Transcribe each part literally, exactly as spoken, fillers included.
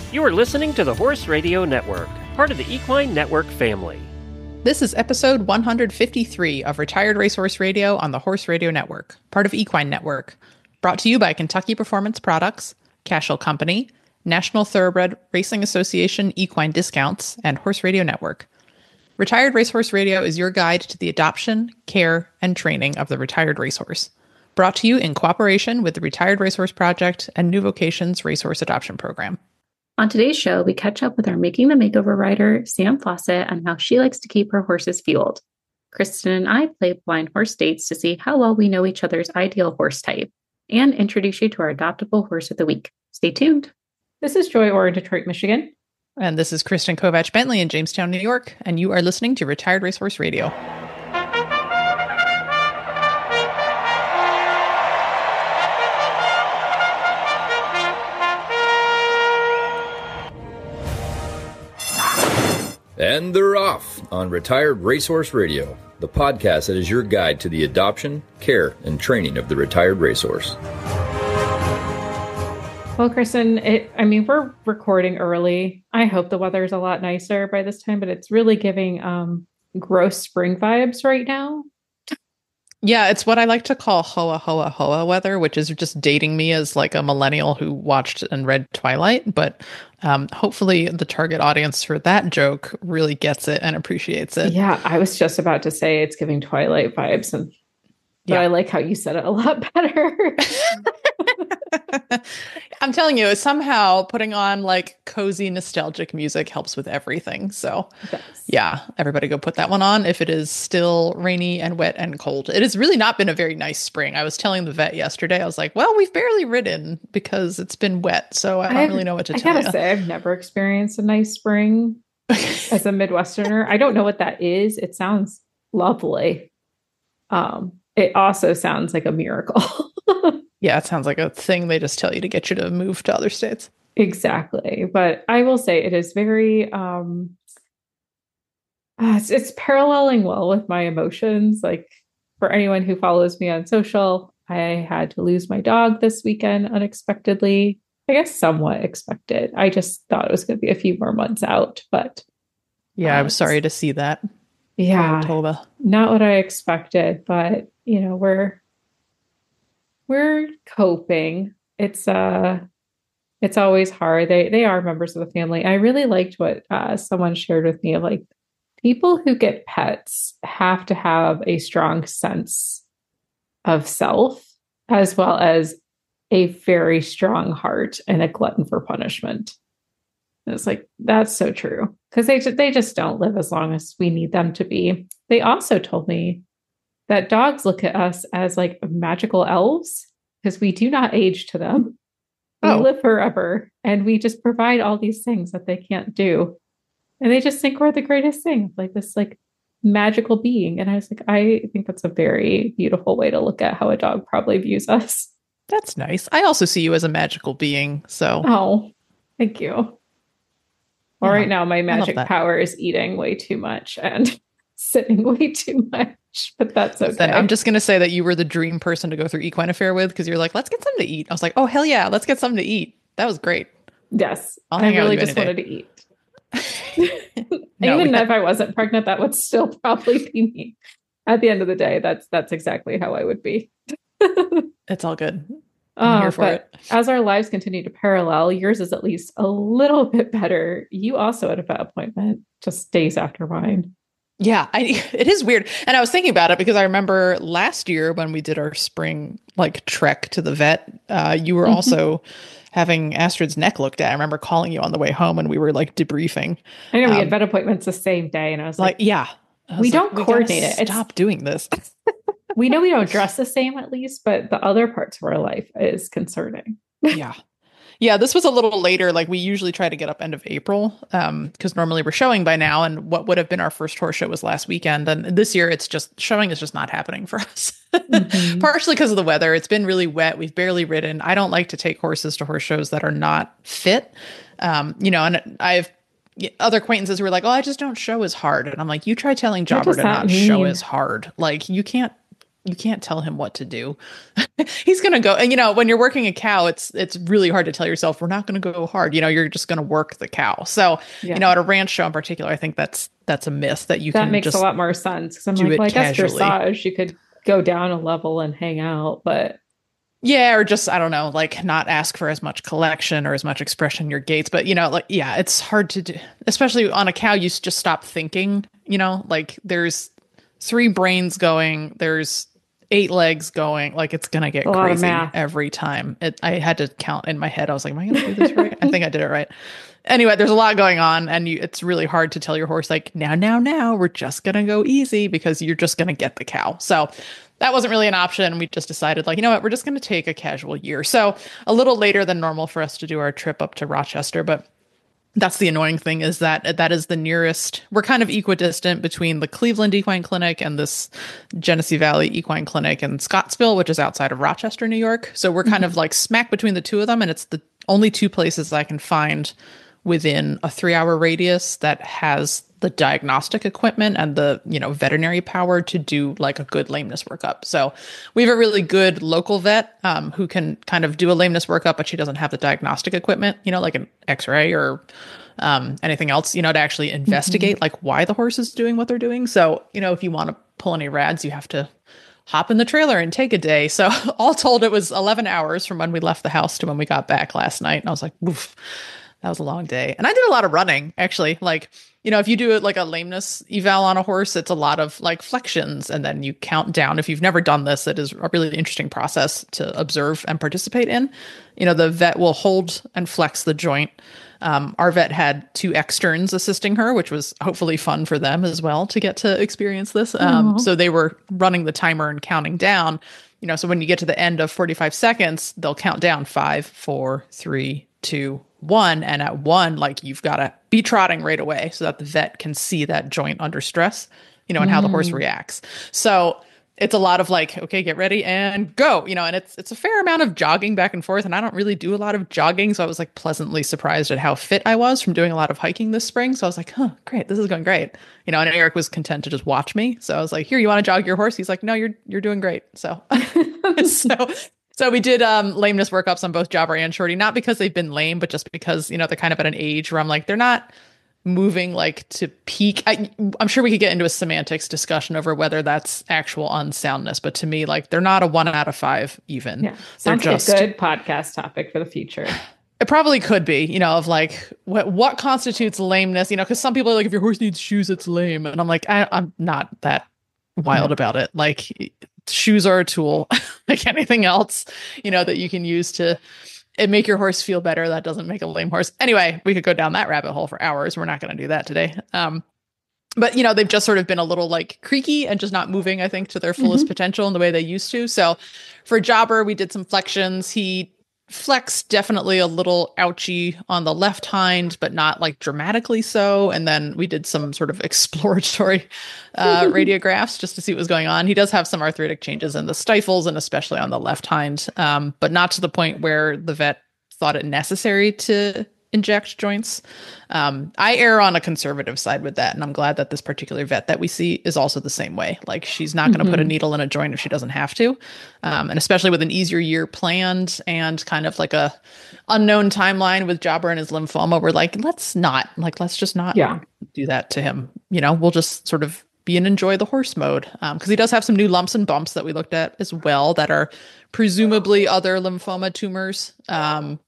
You are listening to the Horse Radio Network, part of the Equine Network family. This is episode one hundred fifty-three of Retired Racehorse Radio on the Horse Radio Network, part of Equine Network. Brought to you by Kentucky Performance Products, Cashel Company, National Thoroughbred Racing Association Equine Discounts, and Horse Radio Network. Retired Racehorse Radio is your guide to the adoption, care, and training of the retired racehorse. Brought to you in cooperation with the Retired Racehorse Project and New Vocations Racehorse Adoption Program. On today's show, we catch up with our Making the Makeover rider, Sam Fawcett, on how she likes to keep her horses fueled. Kristen and I play blind horse dates to see how well we know each other's ideal horse type, and introduce you to our adoptable horse of the week. Stay tuned. This is Joy Orr in Detroit, Michigan. And this is Kristen Kovach Bentley in Jamestown, New York, and you are listening to Retired Racehorse Radio. And they're off on Retired Racehorse Radio, the podcast that is your guide to the adoption, care, and training of the retired racehorse. Well, Kristen, it, I mean, we're recording early. I hope the weather is a lot nicer by this time, but it's really giving um, gross spring vibes right now. Yeah, it's what I like to call hoa hoa hoa weather, which is just dating me as like a millennial who watched and read Twilight. But um, hopefully the target audience for that joke really gets it and appreciates it. Yeah, I was just about to say it's giving Twilight vibes, and but yeah. I like how you said it a lot better. I'm telling you, somehow putting on like cozy, nostalgic music helps with everything. So yeah, everybody go put that one on if it is still rainy and wet and cold. It has really not been a very nice spring. I was telling the vet yesterday, I was like, well, we've barely ridden because it's been wet. So I don't I've, really know what to I tell you. I gotta say, I've never experienced a nice spring as a Midwesterner. I don't know what that is. It sounds lovely. Um, it also sounds like a miracle. Yeah, it sounds like a thing they just tell you to get you to move to other states. Exactly. But I will say it is very, um, uh, it's, it's paralleling well with my emotions. Like for anyone who follows me on social, I had to lose my dog this weekend unexpectedly. I guess somewhat expected. I just thought it was going to be a few more months out, but. Yeah, uh, I was sorry to see that. Yeah. Tova. Not what I expected, but you know, we're, We're coping. It's uh it's always hard. They they are members of the family. I really liked what uh, someone shared with me of like people who get pets have to have a strong sense of self as well as a very strong heart and a glutton for punishment. And it's like that's so true because they they just don't live as long as we need them to be. They also told me that dogs look at us as like magical elves because we do not age to them. We oh. live forever and we just provide all these things that they can't do. And they just think we're the greatest thing, like this like magical being. And I was like, I think that's a very beautiful way to look at how a dog probably views us. That's nice. I also see you as a magical being. So, oh, thank you. Well, yeah, right now my magic power is eating way too much and sitting way too much. But that's okay. Then I'm just going to say that you were the dream person to go through Equine Affair with because you're like, let's get something to eat. I was like, oh, hell yeah, let's get something to eat. That was great. Yes. I'll I really just wanted to eat. no, Even had- if I wasn't pregnant, that would still probably be me. At the end of the day, that's that's exactly how I would be. It's all good. I'm uh, here for but it. As our lives continue to parallel, yours is at least a little bit better. You also had a vet appointment just days after mine. Yeah, I, it is weird. And I was thinking about it because I remember last year when we did our spring like trek to the vet, uh, you were mm-hmm. also having Astrid's neck looked at. I remember calling you on the way home and we were like debriefing. I know um, we had um, vet appointments the same day. And I was like, like yeah, we don't like, coordinate we it. Stop doing this. We know we don't dress the same at least, but the other parts of our life is concerning. Yeah. Yeah, this was a little later. Like we usually try to get up end of April um, because normally we're showing by now. And what would have been our first horse show was last weekend. And this year it's just showing is just not happening for us. Mm-hmm. Partially because of the weather. It's been really wet. We've barely ridden. I don't like to take horses to horse shows that are not fit. Um, you know, and I've other acquaintances who are like, oh, I just don't show as hard. And I'm like, you try telling Jobber to not mean? show as hard. Like you can't you can't tell him what to do. He's going to go. And, you know, when you're working a cow, it's it's really hard to tell yourself, we're not going to go hard. You know, you're just going to work the cow. So, yeah. you know, at a ranch show in particular, I think that's that's a myth that you that can makes just a lot more sense. Because I'm like, well, I guess dressage, you could go down a level and hang out. But yeah, or just, I don't know, like not ask for as much collection or as much expression in your gaits. But, you know, like, yeah, it's hard to do, especially on a cow. You just stop thinking, you know, like there's three brains going, there's eight legs going, like it's going to get crazy every time. It, I had to count in my head. I was like, am I going to do this right? I think I did it right. Anyway, there's a lot going on and you, it's really hard to tell your horse like, now, now, now, we're just going to go easy because you're just going to get the cow. So that wasn't really an option. We just decided like, you know what, we're just going to take a casual year. So a little later than normal for us to do our trip up to Rochester, but that's the annoying thing is that that is the nearest. We're kind of equidistant between the Cleveland Equine Clinic and this Genesee Valley Equine Clinic in Scottsville, which is outside of Rochester, New York. So we're kind mm-hmm. of like smack between the two of them. And it's the only two places I can find within a three hour radius that has the diagnostic equipment and the, you know, veterinary power to do like a good lameness workup. So we have a really good local vet um, who can kind of do a lameness workup, but she doesn't have the diagnostic equipment, you know, like an x-ray or um, anything else, you know, to actually investigate mm-hmm. like why the horse is doing what they're doing. So, you know, if you want to pull any rads, you have to hop in the trailer and take a day. So all told, it was eleven hours from when we left the house to when we got back last night. And I was like, oof, that was a long day. And I did a lot of running, actually. Like, you know, if you do it like a lameness eval on a horse, it's a lot of like flexions and then you count down. If you've never done this, it is a really interesting process to observe and participate in. You know, the vet will hold and flex the joint. Um, our vet had two externs assisting her, which was hopefully fun for them as well to get to experience this. Um, mm-hmm. So they were running the timer and counting down. You know, so when you get to the end of forty-five seconds, they'll count down five, four, three, two, one. And at one, like you've got to be trotting right away so that the vet can see that joint under stress, you know, and mm. how the horse reacts. So it's a lot of like, okay, get ready and go, you know, and it's, it's a fair amount of jogging back and forth. And I don't really do a lot of jogging. So I was like pleasantly surprised at how fit I was from doing a lot of hiking this spring. So I was like, huh, great. This is going great. You know, and Eric was content to just watch me. So I was like, here, you want to jog your horse? He's like, no, you're, you're doing great. So, so, so we did um, lameness workups on both Jobber and Shorty, not because they've been lame, but just because, you know, they're kind of at an age where I'm like, they're not moving like to peak. I, I'm sure we could get into a semantics discussion over whether that's actual unsoundness, but to me, like they're not a one out of five even. Yeah, sounds like just a good podcast topic for the future. It probably could be, you know, of like what what constitutes lameness, you know, because some people are like, if your horse needs shoes, it's lame, and I'm like, I, I'm not that wild yeah. about it. Like shoes are a tool, like anything else, you know, that you can use to it make your horse feel better. That doesn't make a lame horse. Anyway, we could go down that rabbit hole for hours. We're not going to do that today. Um, but, you know, they've just sort of been a little like creaky and just not moving, I think, to their fullest mm-hmm. potential in the way they used to. So for Jobber, we did some flexions. He flexed definitely a little ouchy on the left hind, but not like dramatically so. And then we did some sort of exploratory uh, radiographs just to see what was going on. He does have some arthritic changes in the stifles and especially on the left hind, um, but not to the point where the vet thought it necessary to inject joints. Um, I err on a conservative side with that. And I'm glad that this particular vet that we see is also the same way. Like she's not going to mm-hmm. put a needle in a joint if she doesn't have to. Um, and especially with an easier year planned and kind of like a unknown timeline with Jobber and his lymphoma, we're like, let's not like, let's just not yeah. do that to him. You know, we'll just sort of be in enjoy the horse mode. Um, cause he does have some new lumps and bumps that we looked at as well that are presumably other lymphoma tumors. Um,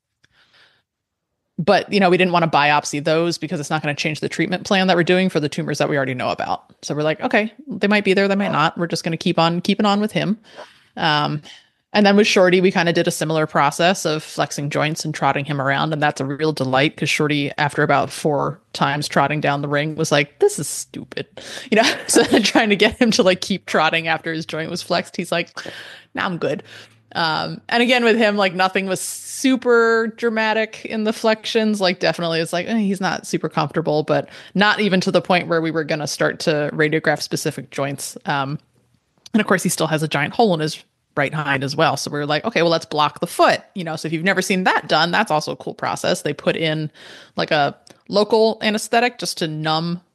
But, you know, we didn't want to biopsy those because it's not going to change the treatment plan that we're doing for the tumors that we already know about. So we're like, okay, they might be there, they might not. We're just going to keep on keeping on with him. Um, and then with Shorty, we kind of did a similar process of flexing joints and trotting him around. And that's a real delight because Shorty, after about four times trotting down the ring, was like, this is stupid. You know, so trying to get him to like keep trotting after his joint was flexed. He's like, nah, I'm good. Um, and again, with him, like nothing was super dramatic in the flexions. Like definitely it's like, eh, he's not super comfortable, but not even to the point where we were going to start to radiograph specific joints. Um, and of course he still has a giant hole in his right hind as well. So we were like, okay, well, let's block the foot, you know? So if you've never seen that done, that's also a cool process. They put in like a local anesthetic just to numb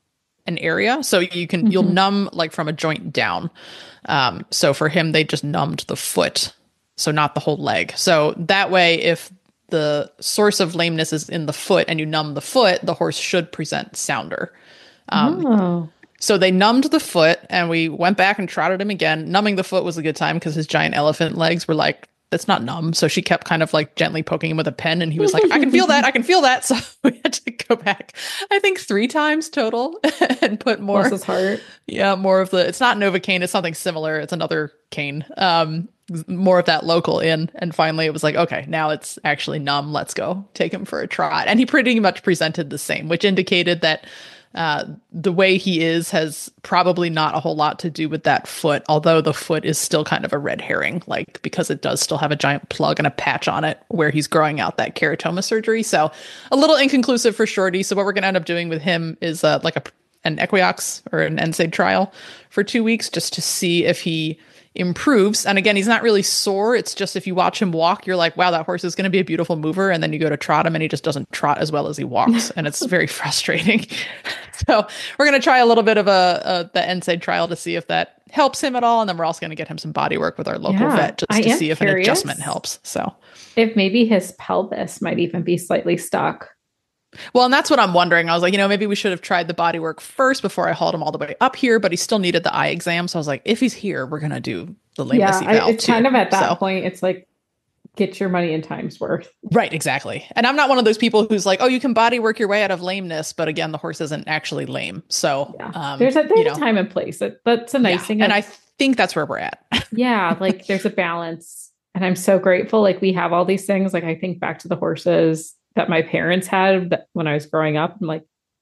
an area. So you can, mm-hmm. you'll numb like from a joint down. Um, so for him, they just numbed the foot. So not the whole leg. So that way, if the source of lameness is in the foot and you numb the foot, the horse should present sounder. Um, oh. So they numbed the foot and we went back and trotted him again. Numbing the foot was a good time because his giant elephant legs were like, that's not numb. So she kept kind of like gently poking him with a pen and he was like, I can feel that. I can feel that. So we had to go back, I think three times total and put more. Bless his heart. Yeah. More of the, it's not Novocaine. It's something similar. It's another cane. Um, more of that local in. And finally it was like, okay, now it's actually numb. Let's go take him for a trot. And he pretty much presented the same, which indicated that Uh, the way he is has probably not a whole lot to do with that foot, although the foot is still kind of a red herring, like because it does still have a giant plug and a patch on it where he's growing out that keratoma surgery. So a little inconclusive for Shorty. So what we're going to end up doing with him is uh, like a an equiox or an N SAID trial for two weeks just to see if he improves. And again, he's not really sore. It's just if you watch him walk, you're like, wow, that horse is going to be a beautiful mover. And then you go to trot him and he just doesn't trot as well as he walks. And it's very frustrating. So we're going to try a little bit of a, a the N SAID trial to see if that helps him at all. And then we're also going to get him some body work with our local yeah, vet just I to see if an curious adjustment helps. So if maybe his pelvis might even be slightly stuck. Well, and that's what I'm wondering. I was like, you know, maybe we should have tried the body work first before I hauled him all the way up here, but he still needed the eye exam. So I was like, if he's here, we're going to do the lameness yeah, eval I, it's too. kind of at that so. point, it's like, get your money in time's worth. Right, exactly. And I'm not one of those people who's like, oh, you can body work your way out of lameness. But again, the horse isn't actually lame. So yeah. um, there's a, there's you know, a time and place. That, that's a nice yeah. thing. And of, I think that's where we're at. yeah, like there's a balance. And I'm so grateful. Like we have all these things. Like I think back to the horses that my parents had when I was growing up. I'm like,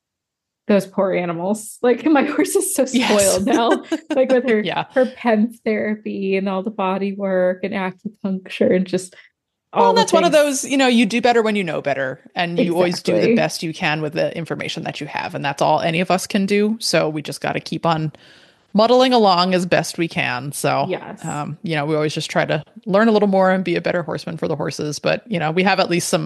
those poor animals. Like my horse is so spoiled yes. now. Like with her, yeah. her pen therapy and all the body work and acupuncture and just all Well, that's things. one of those, you know, you do better when you know better. And you exactly. always do the best you can with the information that you have. And that's all any of us can do. So we just got to keep on muddling along as best we can. So, yes. um, you know, we always just try to learn a little more and be a better horseman for the horses. But, you know, we have at least some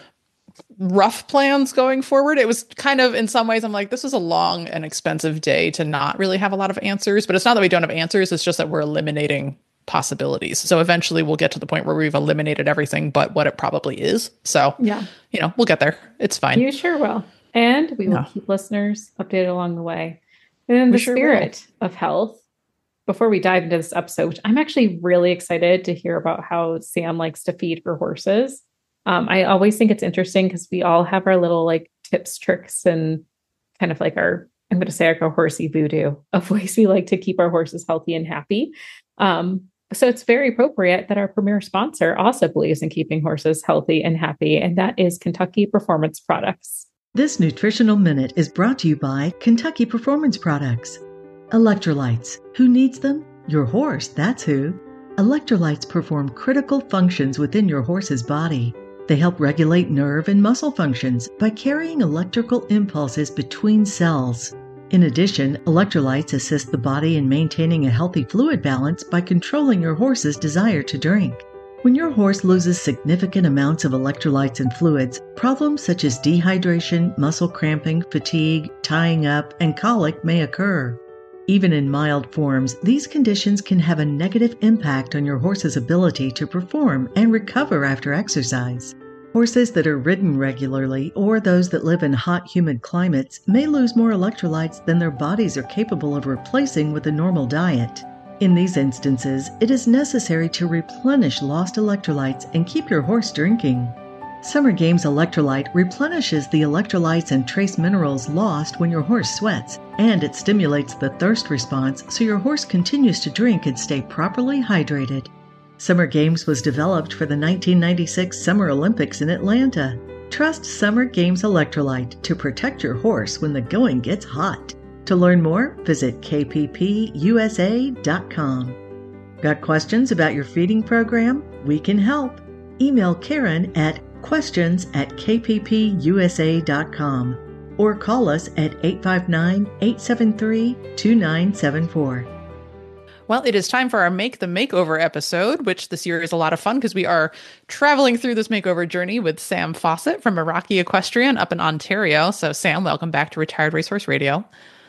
rough plans going forward. It was kind of, in some ways, I'm like, this is a long and expensive day to not really have a lot of answers. But it's not that we don't have answers. It's just that we're eliminating possibilities. So eventually we'll get to the point where we've eliminated everything but what it probably is. So, yeah, you know, we'll get there. It's fine. You sure will. And we will yeah. keep listeners updated along the way. And in the sure spirit will. of health, before we dive into this episode, which I'm actually really excited to hear about how Sam likes to feed her horses. Um, I always think it's interesting because we all have our little like tips, tricks, and kind of like our, I'm going to say like our horsey voodoo of ways we like to keep our horses healthy and happy. Um, so it's very appropriate that our premier sponsor also believes in keeping horses healthy and happy, and that is Kentucky Performance Products. This nutritional minute is brought to you by Kentucky Performance Products. Electrolytes. Who needs them? Your horse, that's who. Electrolytes perform critical functions within your horse's body. They help regulate nerve and muscle functions by carrying electrical impulses between cells. In addition, electrolytes assist the body in maintaining a healthy fluid balance by controlling your horse's desire to drink. When your horse loses significant amounts of electrolytes and fluids, problems such as dehydration, muscle cramping, fatigue, tying up, and colic may occur. Even in mild forms, these conditions can have a negative impact on your horse's ability to perform and recover after exercise. Horses that are ridden regularly or those that live in hot, humid climates may lose more electrolytes than their bodies are capable of replacing with a normal diet. In these instances, it is necessary to replenish lost electrolytes and keep your horse drinking. Summer Games Electrolyte replenishes the electrolytes and trace minerals lost when your horse sweats, and it stimulates the thirst response so your horse continues to drink and stay properly hydrated. Summer Games was developed for the nineteen ninety-six Summer Olympics in Atlanta. Trust Summer Games Electrolyte to protect your horse when the going gets hot. To learn more, visit k p p u s a dot com. Got questions about your feeding program? We can help. Email Karen at questions at k p p u s a dot com or call us at eight five nine, eight seven three, two nine seven four. Well, it is time for our Make the Makeover episode, which this year is a lot of fun because we are traveling through this makeover journey with Sam Fawcett from Meraki Equestrian up in Ontario. So Sam, welcome back to Retired Racehorse Radio.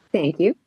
Thank you.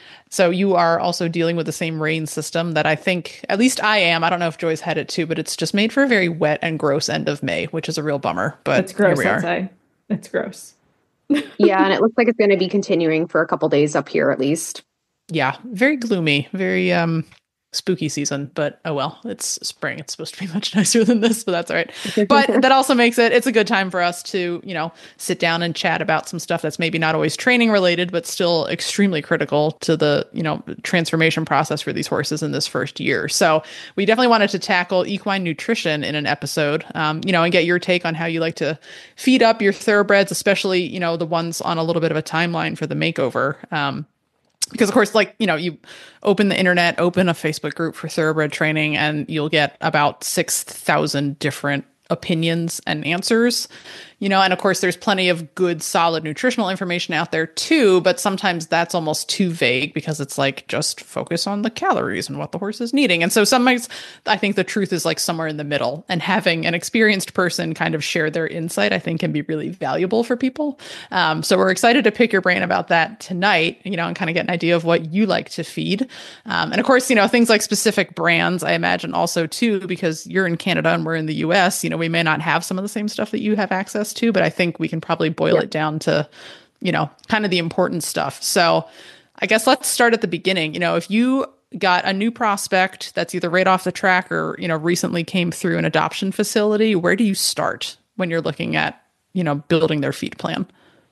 So you are also dealing with the same rein system that I think, at least I am. I don't know if Joy's had it too, but it's just made for a very wet and gross end of May, which is a real bummer. But it's gross here we are. outside. It's gross. Yeah, and it looks like it's going to be continuing for a couple days up here at least. Yeah, very gloomy, very um spooky season, but oh well, it's spring. It's supposed to be much nicer than this, but that's all right. But that also makes it, it's a good time for us to, you know, sit down and chat about some stuff that's maybe not always training related, but still extremely critical to the, you know, transformation process for these horses in this first year. So we definitely wanted to tackle equine nutrition in an episode, um, you know, and get your take on how you like to feed up your thoroughbreds, especially, you know, the ones on a little bit of a timeline for the makeover. Um, Because, of course, like, you know, you open the internet, open a Facebook group for thoroughbred training, and you'll get about six thousand different opinions and answers, you know, and of course, there's plenty of good, solid nutritional information out there too, but sometimes that's almost too vague because it's like, just focus on the calories and what the horse is needing. And so sometimes I think the truth is like somewhere in the middle, and having an experienced person kind of share their insight, I think can be really valuable for people. Um, so we're excited to pick your brain about that tonight, you know, and kind of get an idea of what you like to feed. Um, and of course, you know, things like specific brands, I imagine also too, because you're in Canada and we're in the U S, you know, we may not have some of the same stuff that you have access to, but I think we can probably boil Yep. it down to, you know, kind of the important stuff. So I guess let's start at the beginning. You know, if you got a new prospect that's either right off the track or, you know, recently came through an adoption facility, where do you start when you're looking at, you know, building their feed plan?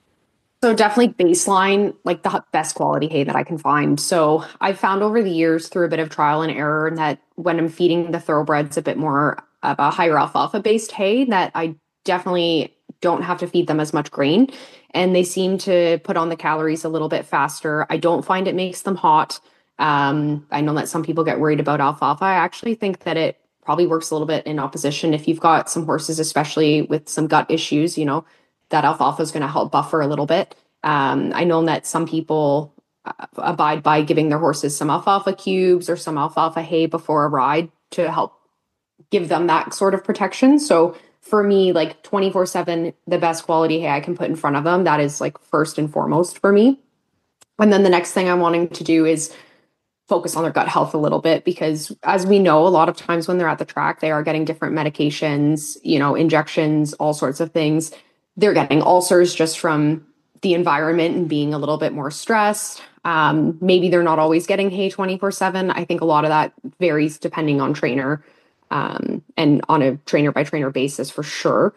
So definitely baseline, like the best quality hay that I can find. So I've found over the years through a bit of trial and error that when I'm feeding the thoroughbreds a bit more of a higher alfalfa based hay, that I definitely don't have to feed them as much grain, and they seem to put on the calories a little bit faster. I don't find it makes them hot. Um, I know that some people get worried about alfalfa. I actually think that it probably works a little bit in opposition. If you've got some horses, especially with some gut issues, you know, that alfalfa is going to help buffer a little bit. Um, I know that some people uh, abide by giving their horses some alfalfa cubes or some alfalfa hay before a ride to help give them that sort of protection. So for me, like twenty-four seven, the best quality hay I can put in front of them, that is like first and foremost for me. And then the next thing I'm wanting to do is focus on their gut health a little bit, because as we know, a lot of times when they're at the track, they are getting different medications, you know, injections, all sorts of things. They're getting ulcers just from the environment and being a little bit more stressed. Um, maybe they're not always getting hay twenty-four seven. I think a lot of that varies depending on trainer, um, and on a trainer by trainer basis for sure.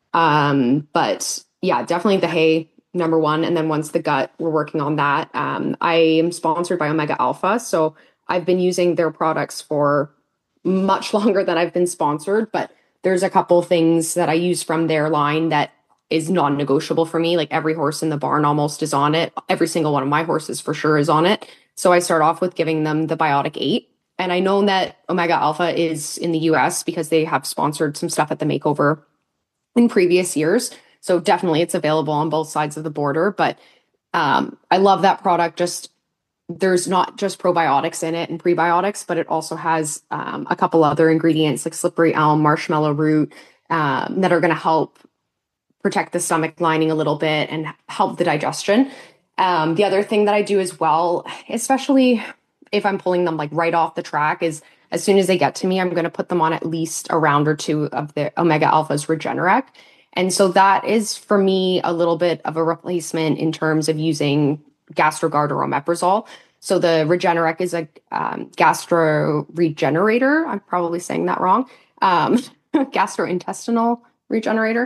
Um, but yeah, definitely the hay, number one. And then once the gut, we're working on that. Um, I am sponsored by Omega Alpha. So I've been using their products for much longer than I've been sponsored, but there's a couple things that I use from their line that is non-negotiable for me. Like every horse in the barn almost is on it. Every single one of my horses for sure is on it. So I start off with giving them the Biotic eight. And I know that Omega Alpha is in the U S because they have sponsored some stuff at the makeover in previous years. So definitely it's available on both sides of the border. But um, I love that product. Just there's not just probiotics in it and prebiotics, but it also has um, a couple other ingredients like slippery elm, marshmallow root, um, that are going to help protect the stomach lining a little bit and help the digestion. Um, the other thing that I do as well, especially if I'm pulling them like right off the track, is as soon as they get to me, I'm going to put them on at least a round or two of the Omega Alpha's Regenerec. And so that is for me a little bit of a replacement in terms of using GastroGuard or omeprazole. So the Regenerec is a um, gastro regenerator. I'm probably saying that wrong. Um, gastrointestinal regenerator.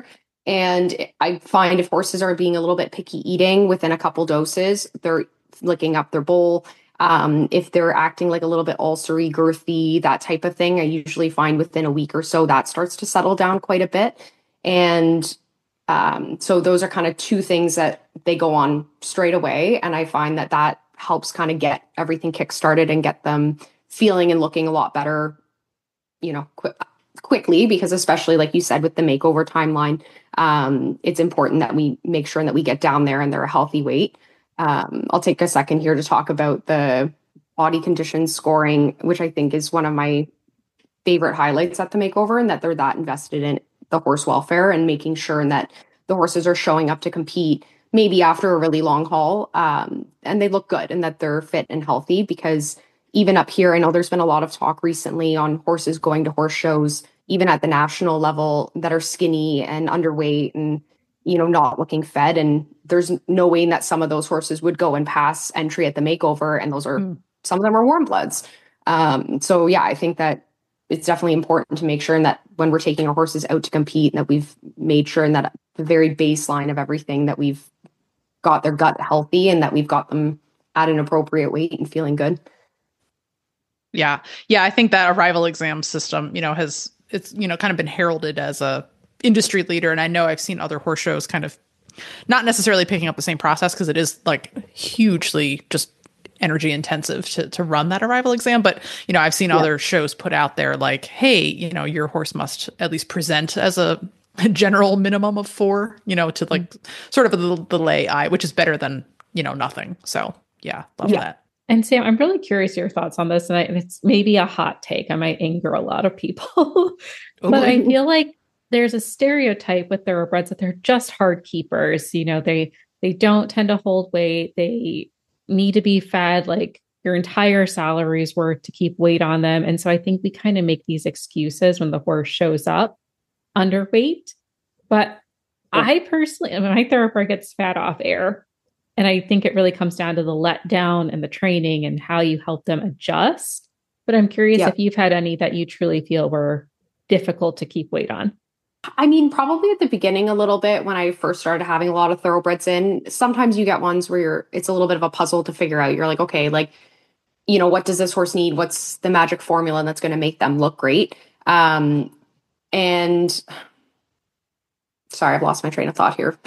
And I find if horses are being a little bit picky eating within a couple doses, they're licking up their bowl. Um, if they're acting like a little bit ulcery, girthy, that type of thing, I usually find within a week or so that starts to settle down quite a bit. And um, so those are kind of two things that they go on straight away. And I find that that helps kind of get everything kickstarted and get them feeling and looking a lot better, you know, qu- quickly, because especially like you said, with the makeover timeline, um, it's important that we make sure that we get down there and they're a healthy weight. Um, I'll take a second here to talk about the body condition scoring, which I think is one of my favorite highlights at the makeover, and that they're that invested in the horse welfare and making sure that the horses are showing up to compete maybe after a really long haul, um, and they look good and that they're fit and healthy. Because even up here, I know there's been a lot of talk recently on horses going to horse shows, even at the national level, that are skinny and underweight and, you know, not looking fed. And there's no way that some of those horses would go and pass entry at the makeover. And those are, mm. some of them are warm bloods. Um, so yeah, I think that it's definitely important to make sure that when we're taking our horses out to compete, that we've made sure and that the very baseline of everything, that we've got their gut healthy and that we've got them at an appropriate weight and feeling good. Yeah. Yeah. I think that arrival exam system, you know, has, it's, you know, kind of been heralded as a industry leader. And I know I've seen other horse shows kind of not necessarily picking up the same process, because it is like hugely just energy intensive to, to run that arrival exam. But, you know, I've seen yeah. other shows put out there like, hey, you know, your horse must at least present as a, a general minimum of four, you know, to like mm-hmm. sort of the, the lay eye, which is better than, you know, nothing. So yeah, love yeah. that. And Sam, I'm really curious your thoughts on this. And, I, and it's maybe a hot take. I might anger a lot of people, but I feel like there's a stereotype with thoroughbreds that they're just hard keepers. You know, they, they don't tend to hold weight. They need to be fed like your entire salary's worth to keep weight on them. And so I think we kind of make these excuses when the horse shows up underweight. But yeah. I personally, I mean, my thoroughbred gets fat off air. And I think it really comes down to the letdown and the training and how you help them adjust. But I'm curious yeah. if you've had any that you truly feel were difficult to keep weight on. I mean, probably at the beginning a little bit when I first started having a lot of thoroughbreds in. Sometimes you get ones where you're, it's a little bit of a puzzle to figure out. You're like, okay, like, you know, what does this horse need? What's the magic formula that's going to make them look great? Um, and sorry, I've lost my train of thought here.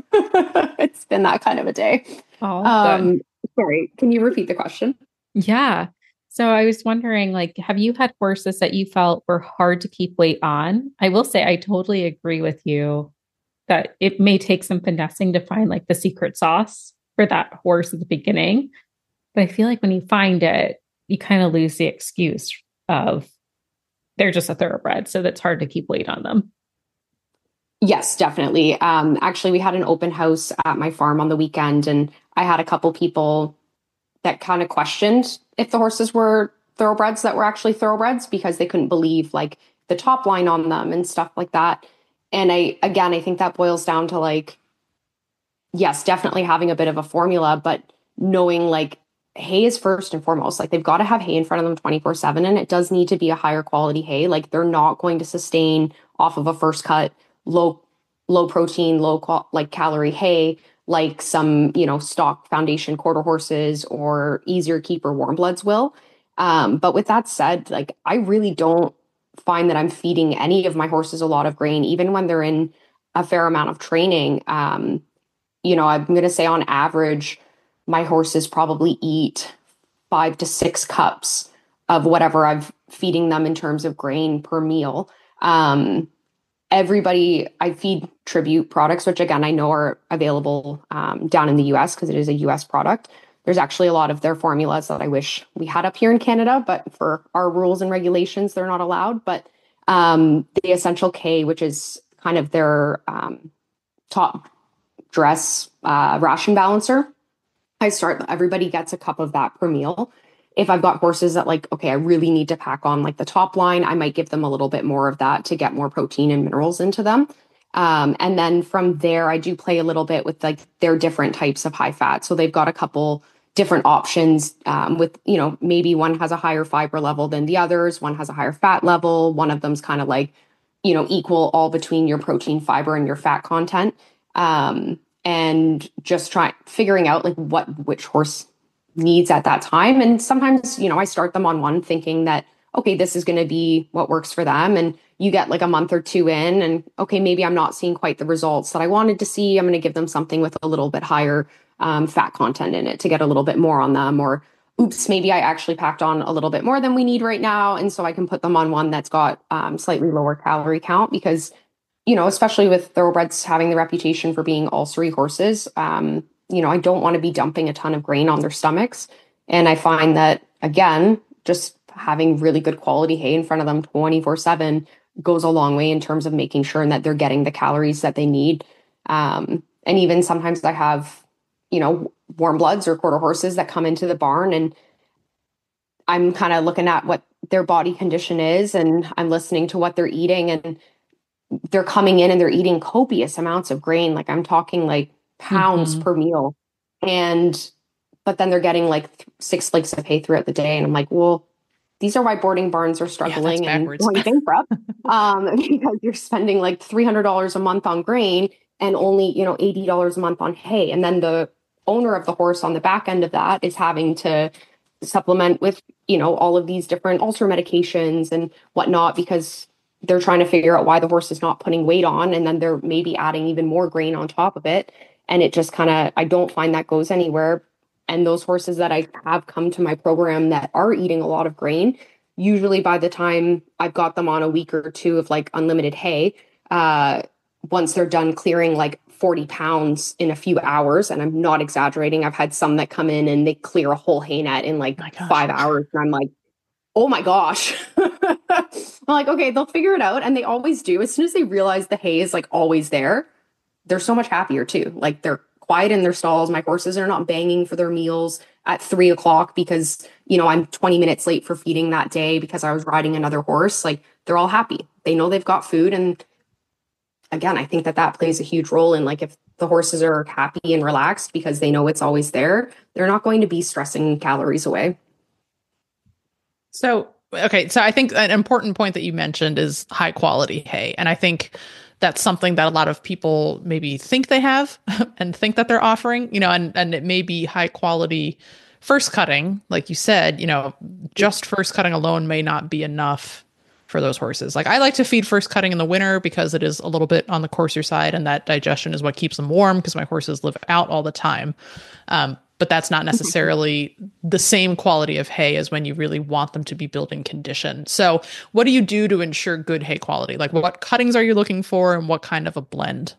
It's been that kind of a day. Oh, um, sorry, can you repeat the question? Yeah. So I was wondering, like, have you had horses that you felt were hard to keep weight on? I will say I totally agree with you that it may take some finessing to find like the secret sauce for that horse at the beginning. But I feel like when you find it, you kind of lose the excuse of they're just a thoroughbred, so that's hard to keep weight on them. Yes, definitely. Um, actually, we had an open house at my farm on the weekend, and I had a couple people that kind of questioned if the horses were thoroughbreds that were actually thoroughbreds, because they couldn't believe like the top line on them and stuff like that. And I, again, I think that boils down to like, yes, definitely having a bit of a formula, but knowing like hay is first and foremost. Like they've got to have hay in front of them twenty-four seven, and it does need to be a higher quality hay. Like they're not going to sustain off of a first cut low, low protein, low cal- like calorie hay, like some, you know, stock foundation quarter horses or easier keeper warm bloods will. Um, but with that said, like I really don't find that I'm feeding any of my horses a lot of grain, even when they're in a fair amount of training. Um, you know, I'm going to say on average, my horses probably eat five to six cups of whatever I'm feeding them in terms of grain per meal. Um, Everybody, I feed Tribute products, which again, I know are available um, down in the U S because it is a U S product. There's actually a lot of their formulas that I wish we had up here in Canada, but for our rules and regulations, they're not allowed. But um, the Essential K, which is kind of their um, top dress uh, ration balancer, I start, everybody gets a cup of that per meal. If I've got horses that like, okay, I really need to pack on like the top line, I might give them a little bit more of that to get more protein and minerals into them. Um, and then from there, I do play a little bit with like their different types of high fat. So they've got a couple different options um, with, you know, maybe one has a higher fiber level than the others. One has a higher fat level. One of them's kind of like, you know, equal all between your protein, fiber, and your fat content. Um, and just try figuring out like what, which horse needs at that time. And sometimes, you know, I start them on one thinking that, okay, this is going to be what works for them. And you get like a month or two in and, okay, maybe I'm not seeing quite the results that I wanted to see. I'm going to give them something with a little bit higher um, fat content in it to get a little bit more on them. Or, oops, maybe I actually packed on a little bit more than we need right now. And so I can put them on one that's got um, slightly lower calorie count because, you know, especially with thoroughbreds having the reputation for being ulcery horses, um, you know, I don't want to be dumping a ton of grain on their stomachs. And I find that, again, just having really good quality hay in front of them twenty-four seven goes a long way in terms of making sure that they're getting the calories that they need. Um, And even sometimes I have, you know, warm bloods or quarter horses that come into the barn, and I'm kind of looking at what their body condition is, and I'm listening to what they're eating, and they're coming in and they're eating copious amounts of grain. Like I'm talking like pounds Mm-hmm. per meal. And, but then they're getting like th- six flakes of hay throughout the day. And I'm like, well, these are why boarding barns are struggling Yeah, and going bankrupt. um, because you're spending like three hundred dollars a month on grain and only, you know, eighty dollars a month on hay. And then the owner of the horse on the back end of that is having to supplement with, you know, all of these different ulcer medications and whatnot, because they're trying to figure out why the horse is not putting weight on. And then they're maybe adding even more grain on top of it. And it just kind of, I don't find that goes anywhere. And those horses that I have come to my program that are eating a lot of grain, usually by the time I've got them on a week or two of like unlimited hay, uh, once they're done clearing like forty pounds in a few hours, and I'm not exaggerating, I've had some that come in and they clear a whole hay net in like five hours. And I'm like, oh my gosh. I'm like, okay, they'll figure it out. And they always do. As soon as they realize the hay is like always there, they're so much happier too. Like they're quiet in their stalls. My horses are not banging for their meals at three o'clock because, you know, I'm twenty minutes late for feeding that day because I was riding another horse. Like they're all happy. They know they've got food. And again, I think that that plays a huge role in like if the horses are happy and relaxed because they know it's always there, they're not going to be stressing calories away. So, okay. So I think an important point that you mentioned is high quality hay. And I think that's something that a lot of people maybe think they have and think that they're offering, you know, and, and it may be high quality first cutting. Like you said, you know, just first cutting alone may not be enough for those horses. Like I like to feed first cutting in the winter because it is a little bit on the coarser side, and that digestion is what keeps them warm because my horses live out all the time. Um, but that's not necessarily the same quality of hay as when you really want them to be building condition. So what do you do to ensure good hay quality? Like what cuttings are you looking for and what kind of a blend?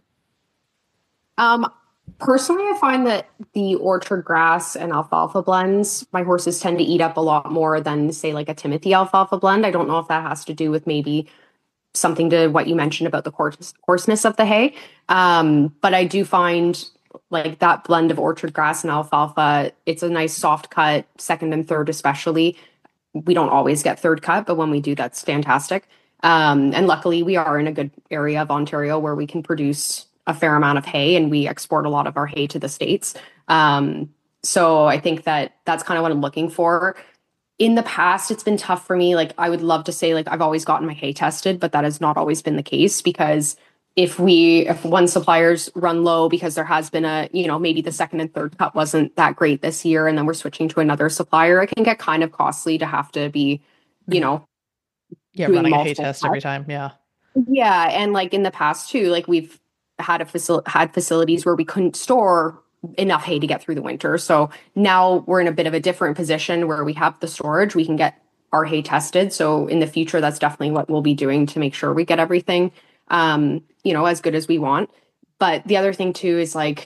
Um, personally, I find that the orchard grass and alfalfa blends, my horses tend to eat up a lot more than say like a Timothy alfalfa blend. I don't know if that has to do with maybe something to what you mentioned about the coarse, coarseness of the hay. Um, but I do find like that blend of orchard grass and alfalfa, it's a nice soft cut, second and third especially. We don't always get third cut, but when we do, that's fantastic. Um, and luckily we are in a good area of Ontario where we can produce a fair amount of hay, and we export a lot of our hay to the States. Um, so I think that that's kind of what I'm looking for. In the past, it's been tough for me. Like I would love to say like I've always gotten my hay tested, but that has not always been the case, because if we, if one supplier's run low because there has been a, you know, maybe the second and third cut wasn't that great this year, and then we're switching to another supplier, it can get kind of costly to have to be, you know, yeah, running a hay test every time. Yeah. Yeah. And like in the past too, like we've had a facil- had facilities where we couldn't store enough hay to get through the winter. So now we're in a bit of a different position where we have the storage, we can get our hay tested. So in the future, that's definitely what we'll be doing to make sure we get everything um, you know, as good as we want. But the other thing too is like,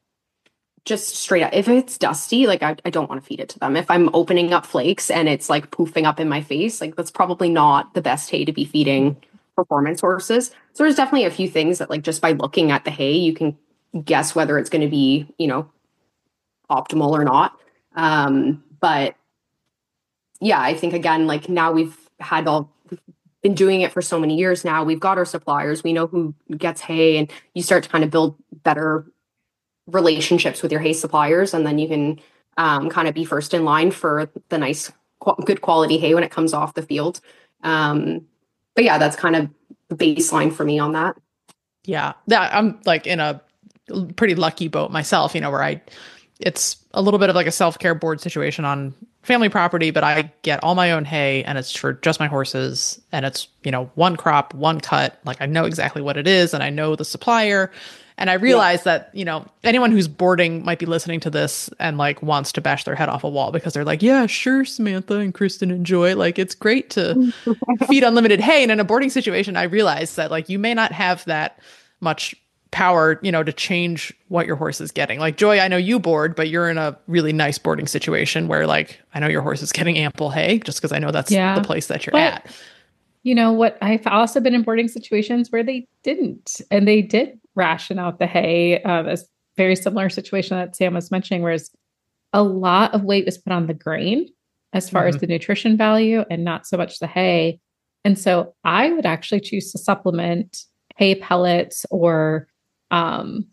just straight up, if it's dusty, like I, I don't want to feed it to them. If I'm opening up flakes and it's like poofing up in my face, like that's probably not the best hay to be feeding performance horses. So there's definitely a few things that like just by looking at the hay, you can guess whether it's going to be, you know, optimal or not. Um, but yeah, I think again, like now we've had all, been doing it for so many years now. We've got our suppliers. We know who gets hay, and you start to kind of build better relationships with your hay suppliers, and then you can um, kind of be first in line for the nice, qu- good quality hay when it comes off the field. Um, but yeah, that's kind of the baseline for me on that. Yeah, that I'm like in a pretty lucky boat myself, you know, where I, it's a little bit of like a self-care board situation on family property, but I get all my own hay and it's for just my horses, and it's, you know, one crop, one cut. Like I know exactly what it is and I know the supplier. And I realize yeah. that, you know, anyone who's boarding might be listening to this and like wants to bash their head off a wall because they're like, yeah, sure, Samantha and Kristen enjoy. Like it's great to feed unlimited hay. And in a boarding situation, I realize that like you may not have that much power, you know, to change what your horse is getting. Like Joy, I know you board, but you're in a really nice boarding situation where like, I know your horse is getting ample hay just because I know that's yeah. the place that you're but, at. You know what? I've also been in boarding situations where they didn't, and they did ration out the hay. Uh, a very similar situation that Sam was mentioning, whereas a lot of weight was put on the grain as far mm-hmm. as the nutrition value and not so much the hay. And so I would actually choose to supplement hay pellets or um,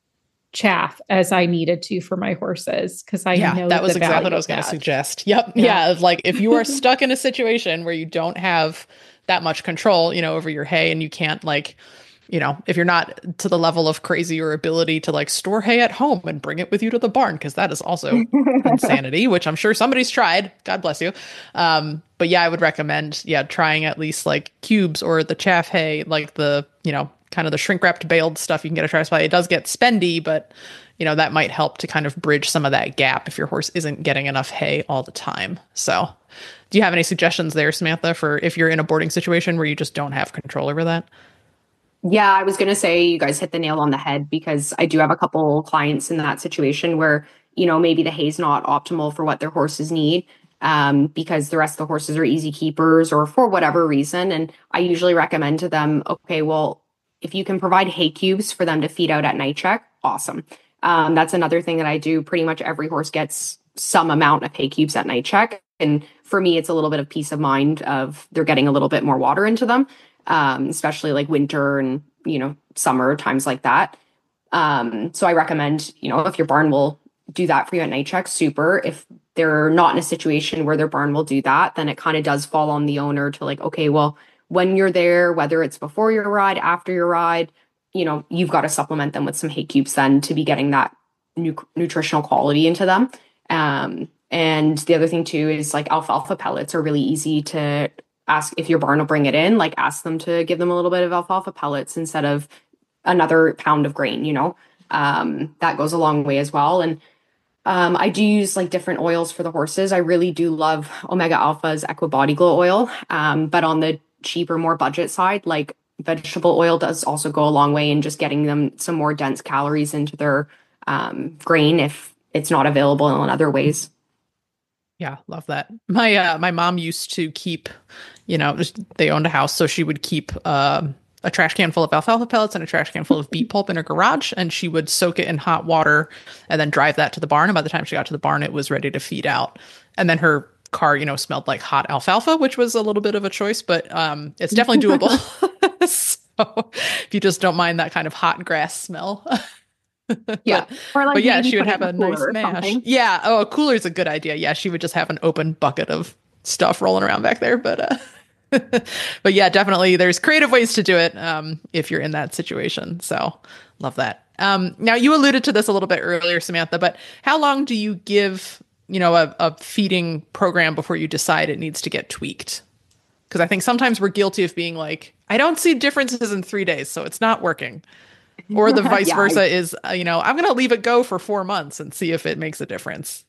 chaff as I needed to for my horses. Cause I yeah, know that was exactly what I was going to suggest. Yep. Yeah. yeah. Like if you are stuck in a situation where you don't have that much control, you know, over your hay and you can't like, you know, if you're not to the level of crazy or ability to like store hay at home and bring it with you to the barn, because that is also insanity, which I'm sure somebody's tried. God bless you. Um, but yeah, I would recommend, yeah, trying at least like cubes or the chaff hay, like the, you know, kind of the shrink wrapped baled stuff you can get at Tractor Supply. It does get spendy, but you know, that might help to kind of bridge some of that gap if your horse isn't getting enough hay all the time. So do you have any suggestions there, Samantha, for if you're in a boarding situation where you just don't have control over that? Yeah, I was going to say you guys hit the nail on the head, because I do have a couple clients in that situation where, you know, maybe the hay's not optimal for what their horses need, um, because the rest of the horses are easy keepers or for whatever reason. And I usually recommend to them, okay, well, if you can provide hay cubes for them to feed out at night check, awesome. Um, that's another thing that I do. Pretty much every horse gets some amount of hay cubes at night check. And for me, it's a little bit of peace of mind of they're getting a little bit more water into them. Um, especially like winter and, you know, summer times like that. Um, so I recommend, you know, if your barn will do that for you at night check, super. If they're not in a situation where their barn will do that, then it kind of does fall on the owner to like, okay, well, when you're there, whether it's before your ride, after your ride, you know, you've got to supplement them with some hay cubes then to be getting that nu- nutritional quality into them. Um, and the other thing too is like alfalfa pellets are really easy to ask if your barn will bring it in, like ask them to give them a little bit of alfalfa pellets instead of another pound of grain, you know, um, that goes a long way as well. And um, I do use like different oils for the horses. I really do love Omega Alpha's Equa Body Glow oil. Um, but on the cheaper, more budget side, like vegetable oil does also go a long way in just getting them some more dense calories into their um, grain if it's not available in other ways. Yeah, love that. My uh, my mom used to keep, you know, they owned a house, so she would keep uh, a trash can full of alfalfa pellets and a trash can full of beet pulp in her garage, and she would soak it in hot water and then drive that to the barn. And by the time she got to the barn, it was ready to feed out. And then her car, you know, smelled like hot alfalfa, which was a little bit of a choice, but um, it's definitely doable. So if you just don't mind that kind of hot grass smell. Yeah. but, or like but yeah, she would have a nice mash. Yeah. Oh, a cooler is a good idea. Yeah. She would just have an open bucket of stuff rolling around back there. But, uh, but yeah, definitely there's creative ways to do it. Um, if you're in that situation. So love that. Um, now you alluded to this a little bit earlier, Samantha, but how long do you give, you know, a, a feeding program before you decide it needs to get tweaked? Because I think sometimes we're guilty of being like, I don't see differences in three days, so it's not working. Or the vice yeah, versa I, is, uh, you know, I'm going to leave it go for four months and see if it makes a difference.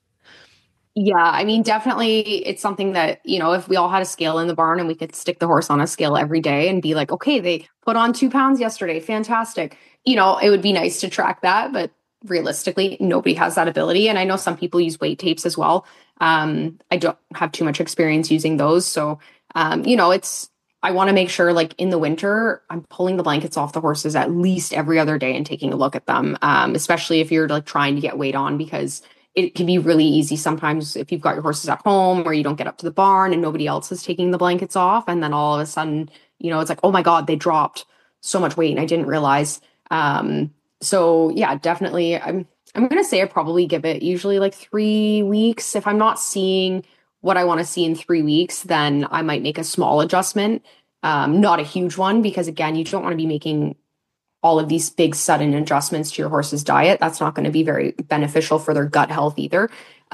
Yeah, I mean, definitely it's something that, you know, if we all had a scale in the barn and we could stick the horse on a scale every day and be like, okay, they put on two pounds yesterday. Fantastic. You know, it would be nice to track that, but realistically, nobody has that ability. And I know some people use weight tapes as well. Um, I don't have too much experience using those. So, um, you know, it's, I want to make sure like in the winter, I'm pulling the blankets off the horses at least every other day and taking a look at them. Um, especially if you're like trying to get weight on, because it can be really easy sometimes if you've got your horses at home or you don't get up to the barn and nobody else is taking the blankets off. And then all of a sudden, you know, it's like, oh my God, they dropped so much weight and I didn't realize. Um, so yeah, definitely. I'm, I'm going to say I probably give it usually like three weeks. If I'm not seeing what I want to see in three weeks, then I might make a small adjustment. Um, not a huge one, because again, you don't want to be making all of these big sudden adjustments to your horse's diet. That's not going to be very beneficial for their gut health either.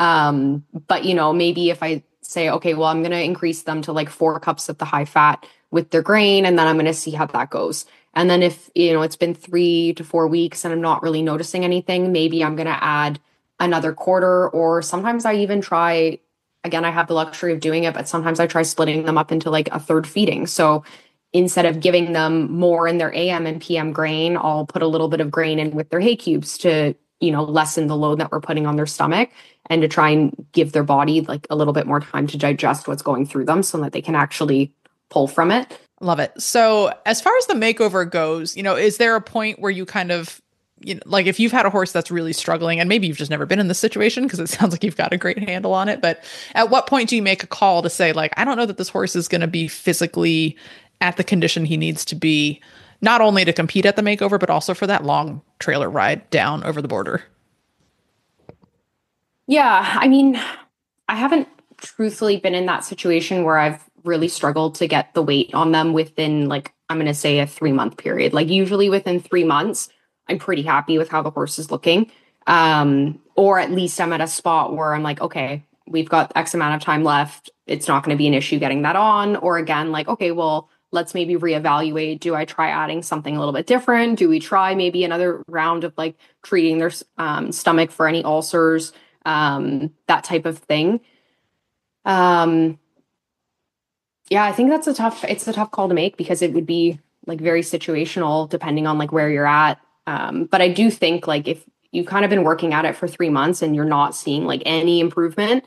Um, but you know, maybe if I say, okay, well, I'm going to increase them to like four cups of the high fat with their grain, and then I'm going to see how that goes. And then if, you know, it's been three to four weeks and I'm not really noticing anything, maybe I'm going to add another quarter, or sometimes I even try, again, I have the luxury of doing it, but sometimes I try splitting them up into like a third feeding. So instead of giving them more in their A M and P M grain, I'll put a little bit of grain in with their hay cubes to, you know, lessen the load that we're putting on their stomach and to try and give their body like a little bit more time to digest what's going through them so that they can actually pull from it. Love it. So as far as the makeover goes, you know, is there a point where you kind of, you know, like if you've had a horse that's really struggling and maybe you've just never been in this situation because it sounds like you've got a great handle on it, but at what point do you make a call to say like, I don't know that this horse is going to be physically at the condition he needs to be, not only to compete at the makeover, but also for that long trailer ride down over the border? Yeah. I mean, I haven't truthfully been in that situation where I've really struggled to get the weight on them within like, I'm going to say a three month period. Like usually within three months, I'm pretty happy with how the horse is looking. Um, or at least I'm at a spot where I'm like, okay, we've got X amount of time left. It's not going to be an issue getting that on. Or again, like, okay, well, let's maybe reevaluate. Do I try adding something a little bit different? Do we try maybe another round of like treating their um, stomach for any ulcers, um, that type of thing? Um, yeah, I think that's a tough, it's a tough call to make because it would be like very situational depending on like where you're at. Um, but I do think like if you've kind of been working at it for three months and you're not seeing like any improvement,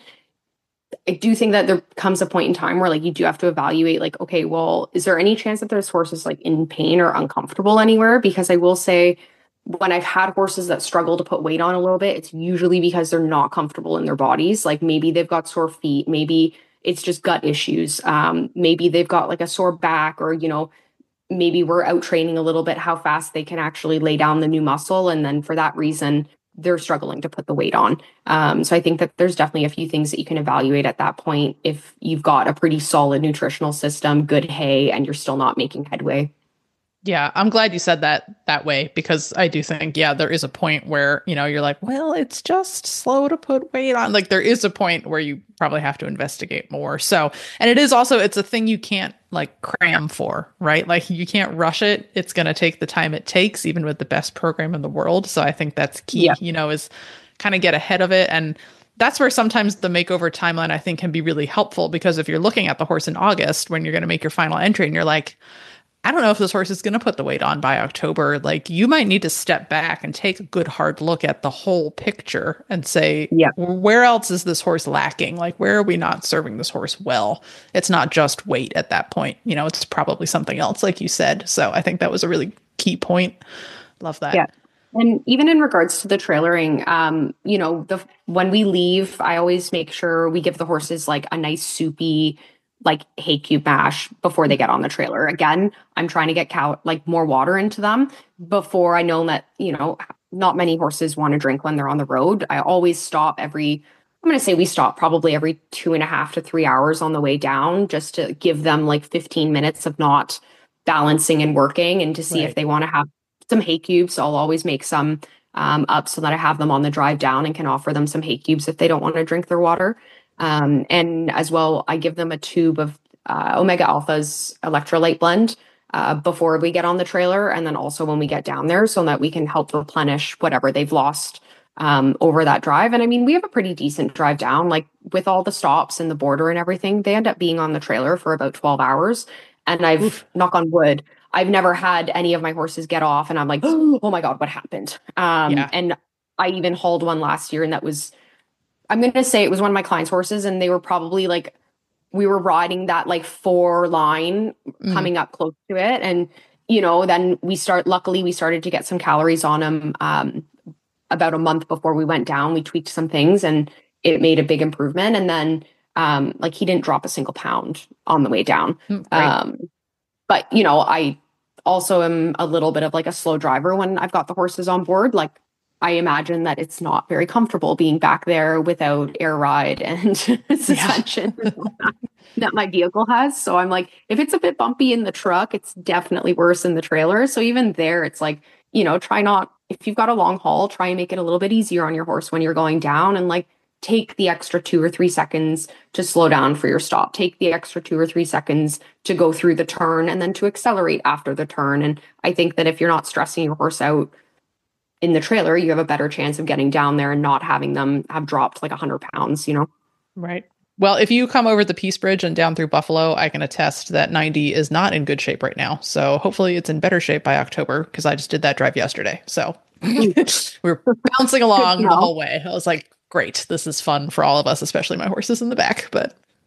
I do think that there comes a point in time where like you do have to evaluate like, okay, well, is there any chance that this horse is like in pain or uncomfortable anywhere? Because I will say when I've had horses that struggle to put weight on a little bit, it's usually because they're not comfortable in their bodies. Like maybe they've got sore feet, maybe it's just gut issues. Um, maybe they've got like a sore back, or, you know, maybe we're out training a little bit how fast they can actually lay down the new muscle. And then for that reason, they're struggling to put the weight on. Um, so I think that there's definitely a few things that you can evaluate at that point if you've got a pretty solid nutritional system, good hay, and you're still not making headway. Yeah, I'm glad you said that that way because I do think, yeah, there is a point where, you know, you're like, well, it's just slow to put weight on. Like there is a point where you probably have to investigate more. So, and it is also, it's a thing you can't like cram for, right? Like you can't rush it. It's going to take the time it takes, even with the best program in the world. So I think that's key, yeah. you know, is kind of get ahead of it. And that's where sometimes the makeover timeline, I think, can be really helpful because if you're looking at the horse in August, when you're going to make your final entry and you're like, I don't know if this horse is going to put the weight on by October. Like you might need to step back and take a good hard look at the whole picture and say, yeah, where else is this horse lacking? Like, where are we not serving this horse well? It's not just weight at that point. You know, it's probably something else, like you said. So I think that was a really key point. Love that. Yeah. And even in regards to the trailering, um, you know, the when we leave, I always make sure we give the horses like a nice soupy, like hay cube mash before they get on the trailer. Again, I'm trying to get cow like more water into them before I know that, you know, not many horses want to drink when they're on the road. I always stop every, I'm going to say we stop probably every two and a half to three hours on the way down just to give them like fifteen minutes of not balancing and working and to see right. if they want to have some hay cubes. I'll always make some um, up so that I have them on the drive down and can offer them some hay cubes if they don't want to drink their water. Um, and as well, I give them a tube of uh, Omega Alpha's electrolyte blend uh, before we get on the trailer. And then also when we get down there so that we can help replenish whatever they've lost um, over that drive. And I mean, we have a pretty decent drive down, like with all the stops and the border and everything, they end up being on the trailer for about twelve hours. And I've, Oof. knock on wood, I've never had any of my horses get off and I'm like, oh my God, what happened? Um, yeah. And I even hauled one last year and that was, I'm going to say it was one of my clients' horses and they were probably like, we were riding that like four line mm. coming up close to it. And, you know, then we start, luckily we started to get some calories on him um, about a month before we went down. We tweaked some things and it made a big improvement. And then um, like he didn't drop a single pound on the way down. Mm, um, but, you know, I also am a little bit of like a slow driver when I've got the horses on board. Like, I imagine that it's not very comfortable being back there without air ride and suspension yeah. that my vehicle has. So I'm like, if it's a bit bumpy in the truck, it's definitely worse in the trailer. So even there, it's like, you know, try not, if you've got a long haul, try and make it a little bit easier on your horse when you're going down and like take the extra two or three seconds to slow down for your stop. Take the extra two or three seconds to go through the turn and then to accelerate after the turn. And I think that if you're not stressing your horse out in the trailer, you have a better chance of getting down there and not having them have dropped like a hundred pounds, you know? Right. Well, if you come over the Peace Bridge and down through Buffalo, I can attest that ninety is not in good shape right now. So hopefully it's in better shape by October because I just did that drive yesterday. So we were bouncing along the whole way. I was like, great, this is fun for all of us, especially my horses in the back. But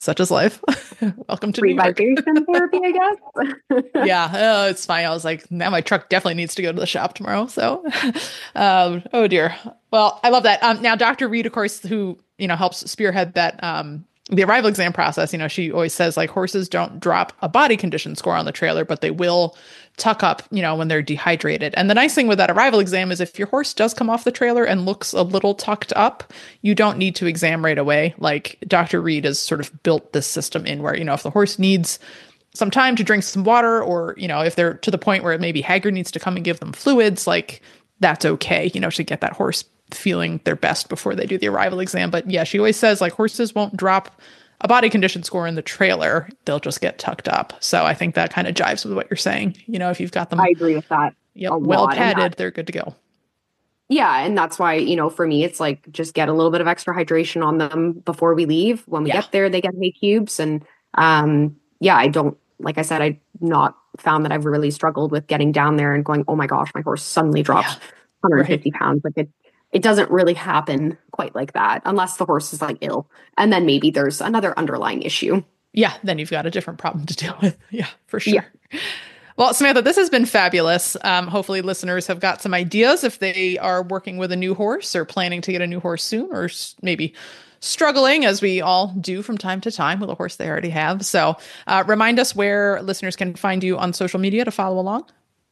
such as life. Welcome to Free New York. vibration therapy, I guess. Yeah, oh, it's fine. I was like, now my truck definitely needs to go to the shop tomorrow. So, um, oh dear. Well, I love that. Um, now, Doctor Reed, of course, who, you know, helps spearhead that, um, the arrival exam process, you know, she always says like horses don't drop a body condition score on the trailer, but they will tuck up, you know, when they're dehydrated. And the nice thing with that arrival exam is if your horse does come off the trailer and looks a little tucked up, you don't need to exam right away. Like Doctor Reed has sort of built this system in where, you know, if the horse needs some time to drink some water, or, you know, if they're to the point where maybe Hager needs to come and give them fluids, like that's okay, you know, to get that horse feeling their best before they do the arrival exam. But yeah, she always says like horses won't drop a body condition score in the trailer. They'll just get tucked up. So I think that kind of jives with what you're saying. You know, if you've got them, I agree with that. Yep, well padded, they're good to go. Yeah. And that's why, you know, for me, it's like just get a little bit of extra hydration on them before we leave. When we Yeah. get there, they get hay cubes. And um, yeah, I don't, like I said, I've not found that I've really struggled with getting down there and going, oh my gosh, my horse suddenly dropped Yeah. one hundred fifty Right. pounds. Like it, it doesn't really happen quite like that unless the horse is like ill. And then maybe there's another underlying issue. Yeah, then you've got a different problem to deal with. Yeah, for sure. Yeah. Well, Samantha, this has been fabulous. Um, hopefully listeners have got some ideas if they are working with a new horse or planning to get a new horse soon, or s- maybe struggling, as we all do from time to time, with a horse they already have. So uh, remind us where listeners can find you on social media to follow along.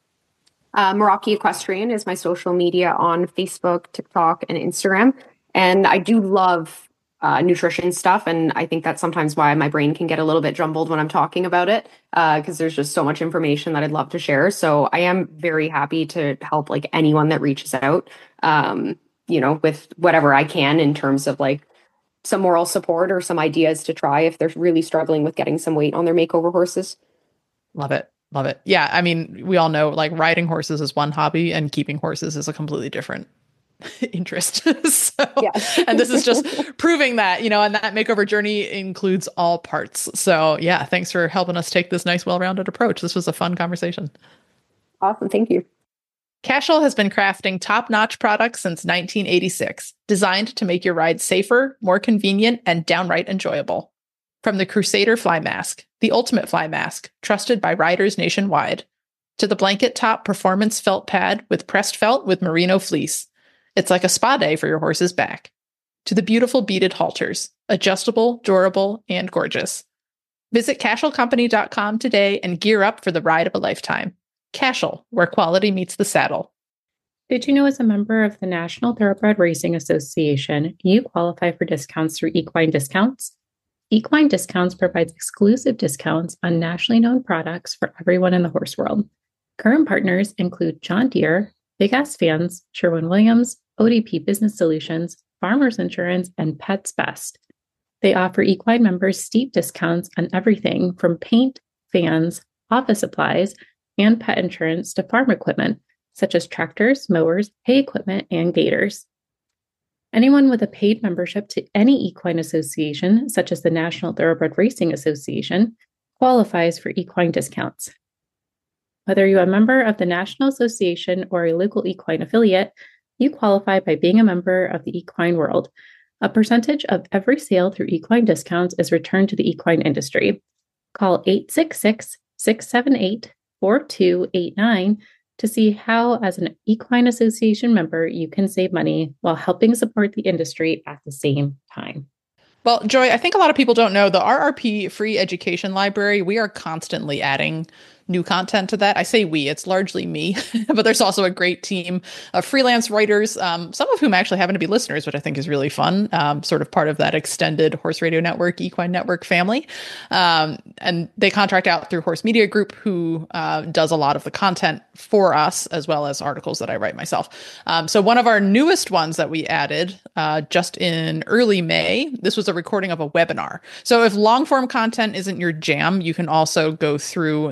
Uh, Meraki Equestrian is my social media on Facebook, TikTok, and Instagram. And I do love uh, nutrition stuff. And I think that's sometimes why my brain can get a little bit jumbled when I'm talking about it, because uh, there's just so much information that I'd love to share. So I am very happy to help like anyone that reaches out, um, you know, with whatever I can in terms of like some moral support or some ideas to try if they're really struggling with getting some weight on their makeover horses. Love it. Love it. Yeah. I mean, we all know like riding horses is one hobby and keeping horses is a completely different interest. So, Yeah. and this is just proving that, you know, and that makeover journey includes all parts. So yeah, thanks for helping us take this nice, well-rounded approach. This was a fun conversation. Awesome. Thank you. Cashel has been crafting top-notch products since nineteen eighty-six, designed to make your ride safer, more convenient, and downright enjoyable. From the Crusader Fly Mask, the ultimate fly mask, trusted by riders nationwide, to the blanket top performance felt pad with pressed felt with merino fleece. It's like a spa day for your horse's back. To the beautiful beaded halters, adjustable, durable, and gorgeous. Visit cashel company dot com today and gear up for the ride of a lifetime. Cashel, where quality meets the saddle. Did you know as a member of the National Thoroughbred Racing Association, you qualify for discounts through Equine Discounts? Equine Discounts provides exclusive discounts on nationally known products for everyone in the horse world. Current partners include John Deere, Big Ass Fans, Sherwin-Williams, O D P Business Solutions, Farmers Insurance, and Pets Best. They offer equine members steep discounts on everything from paint, fans, office supplies, and pet insurance to farm equipment, such as tractors, mowers, hay equipment, and gators. Anyone with a paid membership to any equine association, such as the National Thoroughbred Racing Association, qualifies for equine discounts. Whether you're a member of the National Association or a local equine affiliate, you qualify by being a member of the equine world. A percentage of every sale through equine discounts is returned to the equine industry. Call eight six six, six seven eight, four two eight nine to see how, as an Equine Association member, you can save money while helping support the industry at the same time. Well, Joy, I think a lot of people don't know the R R P Free Education Library. We are constantly adding new content to that. I say we, it's largely me, but there's also a great team of freelance writers, um, some of whom actually happen to be listeners, which I think is really fun, um, sort of part of that extended Horse Radio Network, Equine Network family. Um, and they contract out through Horse Media Group, who uh, does a lot of the content for us, as well as articles that I write myself. Um, so one of our newest ones that we added uh, just in early May, this was a recording of a webinar. So if long form content isn't your jam, you can also go through the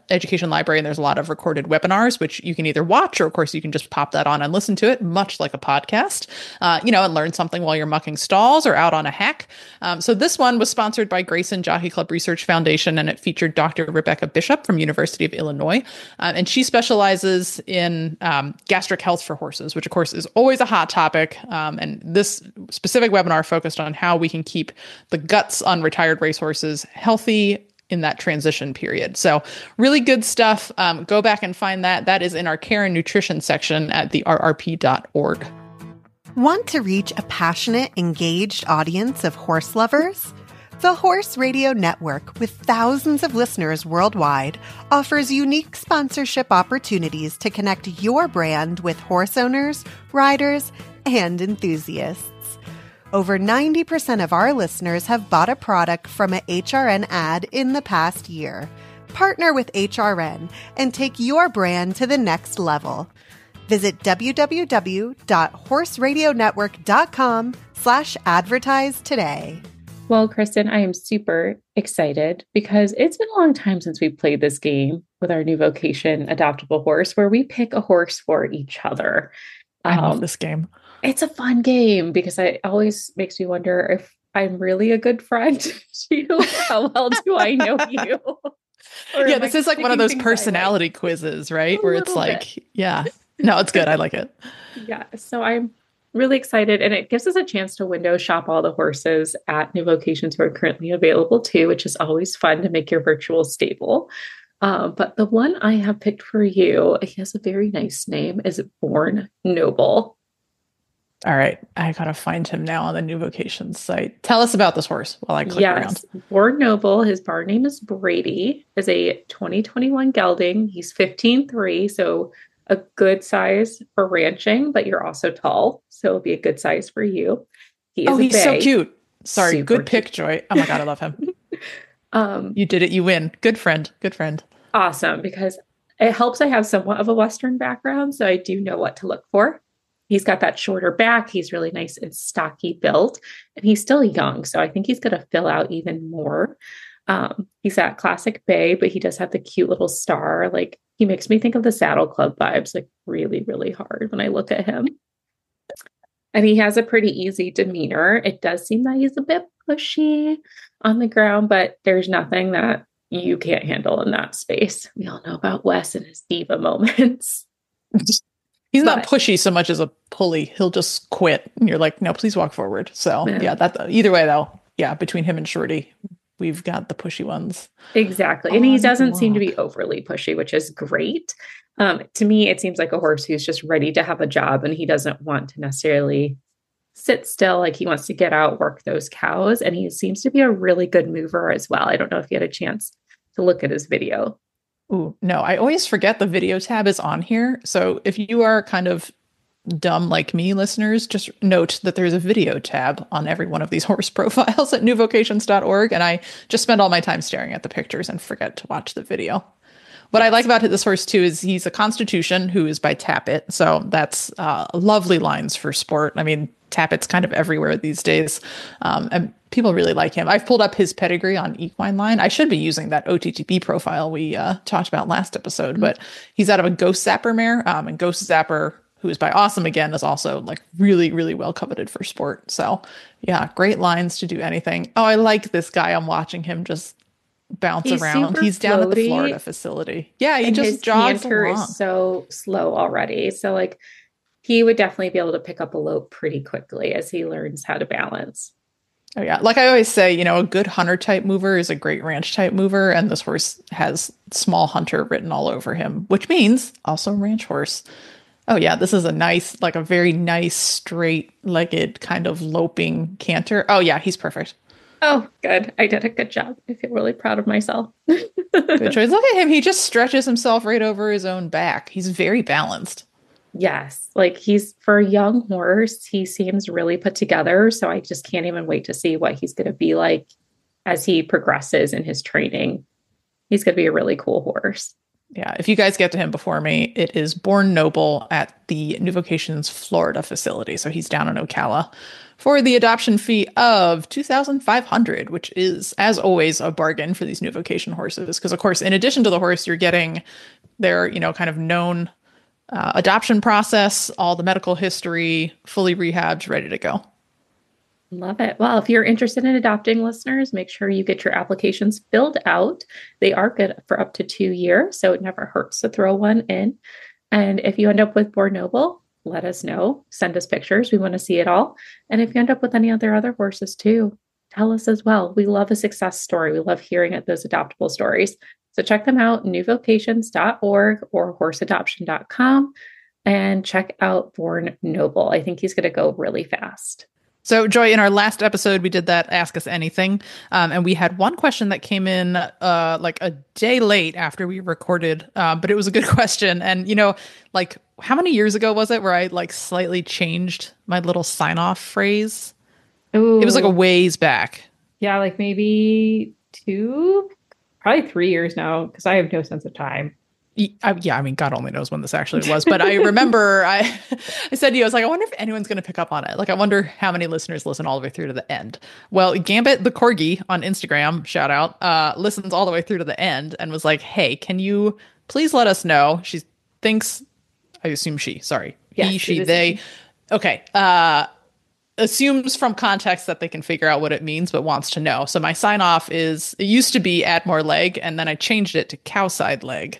education library, and there's a lot of recorded webinars, which you can either watch or, of course, you can just pop that on and listen to it, much like a podcast, uh, you know, and learn something while you're mucking stalls or out on a hack. Um, so this one was sponsored by Grayson Jockey Club Research Foundation, and it featured Doctor Rebecca Bishop from University of Illinois. Uh, and she specializes in um, gastric health for horses, which, of course, is always a hot topic. Um, and this specific webinar focused on how we can keep the guts on retired racehorses healthy in that transition period. So really good stuff. Um, go back and find that. That is in our care and nutrition section at the R R P dot org. Want to reach a passionate, engaged audience of horse lovers? The Horse Radio Network, with thousands of listeners worldwide, offers unique sponsorship opportunities to connect your brand with horse owners, riders, and enthusiasts. Over ninety percent of our listeners have bought a product from a H R N ad in the past year. Partner with H R N and take your brand to the next level. Visit www.horseradionetwork.com slash advertise today. Well, Kristen, I am super excited because it's been a long time since we played this game with our new vocation adoptable horse, where we pick a horse for each other. I love Um, this game. It's a fun game because it always makes me wonder if I'm really a good friend to you. How well do I know you? Or Yeah, am this I is like one of picking those things I like? personality quizzes, right? A Where it's little like, bit. yeah, no, it's good. I like it. Yeah, so I'm really excited, and it gives us a chance to window shop all the horses at new vocations who are currently available too, which is always fun to make your virtual stable. Uh, but the one I have picked for you, he has a very nice name, is Born Noble. All right. I got to find him now on the New Vocations site. Tell us about this horse while I click Yes, around. Born Noble. His barn name is Brady. Is a twenty twenty-one gelding. He's fifteen three, so a good size for ranching, but you're also tall, so it'll be a good size for you. He is Oh, a he's so bay. cute. Sorry. Super Good pick, Joy. Oh my God, I love him. Um, You did it. You win. Good friend. Good friend. awesome, because it helps I have somewhat of a Western background, so I do know what to look for. He's got that shorter back. He's really nice and stocky built, and he's still young, so I think he's going to fill out even more. Um, he's that classic bay, but he does have the cute little star. Like, he makes me think of the Saddle Club vibes, like really, really hard when I look at him. And he has a pretty easy demeanor. It does seem that he's a bit pushy on the ground, but there's nothing that you can't handle in that space. We all know about Wes and his diva moments. He's not But- pushy so much as a pulley. He'll just quit. And you're like, no, please walk forward. So Yeah. yeah, that either way though. Yeah. Between him and Shorty, we've got the pushy ones. Exactly. And he On doesn't seem to be walk. overly pushy, which is great. Um, to me, it seems like a horse who's just ready to have a job, and he doesn't want to necessarily sit still. Like, he wants to get out, work those cows. And he seems to be a really good mover as well. I don't know if you had a chance to look at his video. Ooh, no, I always forget the video tab is on here. So if you are kind of dumb like me, listeners, just note that there's a video tab on every one of these horse profiles at new vocations dot org. And I just spend all my time staring at the pictures and forget to watch the video. What I like about this horse too is he's a Constitution who is by Tappet. So that's uh, lovely lines for sport. I mean, Tappet's kind of everywhere these days. Um, and people really like him. I've pulled up his pedigree on Equine Line. I should be using that O T T P profile we uh, talked about last episode, mm-hmm. but he's out of a Ghost Zapper mare. Um, and Ghost Zapper, who is by Awesome again, is also like really, really well coveted for sport. So yeah, great lines to do anything. Oh, I like this guy. I'm watching him just bounce He's around. super He's down at the floaty, Florida facility. Yeah, he and just his jogs canter along. is so slow already. So like, he would definitely be able to pick up a lope pretty quickly as he learns how to balance. Oh yeah, like I always say, you know, a good hunter type mover is a great ranch type mover, and this horse has small hunter written all over him, which means also ranch horse. Oh yeah, this is a nice, like a very nice straight-legged kind of loping canter. Oh yeah, he's perfect. Oh, good. I did a good job. I feel really proud of myself. Good choice. Look at him. He just stretches himself right over his own back. He's very balanced. Yes. Like, he's, for a young horse, he seems really put together. So I just can't even wait to see what he's going to be like as he progresses in his training. He's going to be a really cool horse. Yeah, if you guys get to him before me, it is Born Noble at the New Vocations Florida facility. So he's down in Ocala for the adoption fee of two thousand five hundred dollars, which is, as always, a bargain for these New Vocation horses. Because, of course, in addition to the horse, you're getting their, you know, kind of known uh, adoption process, all the medical history, fully rehabbed, ready to go. Love it. Well, if you're interested in adopting, listeners, make sure you get your applications filled out. They are good for up to two years, so it never hurts to throw one in. And if you end up with Born Noble, let us know. Send us pictures. We want to see it all. And if you end up with any other other horses too, tell us as well. We love a success story. We love hearing it, those adoptable stories. So check them out, new vocations dot org or horse adoption dot com, and check out Born Noble. I think he's going to go really fast. So, Joy, in our last episode, we did that Ask Us Anything, um, and we had one question that came in uh, like a day late after we recorded, uh, but it was a good question. And, you know, like, how many years ago was it where I, like, slightly changed my little sign-off phrase? Ooh. It was, like, a ways back. Yeah, like maybe two, probably three years now, because I have no sense of time. Yeah, I mean, God only knows when this actually was, but I remember I, I said to you, I was like, I wonder if anyone's going to pick up on it. Like, I wonder how many listeners listen all the way through to the end. Well, Gambit the Corgi on Instagram, shout out, uh, listens all the way through to the end and was like, hey, can you please let us know? She thinks, I assume she, sorry, yes, he, she, they. Me. Okay. Uh, assumes from context that they can figure out what it means, but wants to know. So my sign off is, it used to be add more leg, and then I changed it to cow side leg.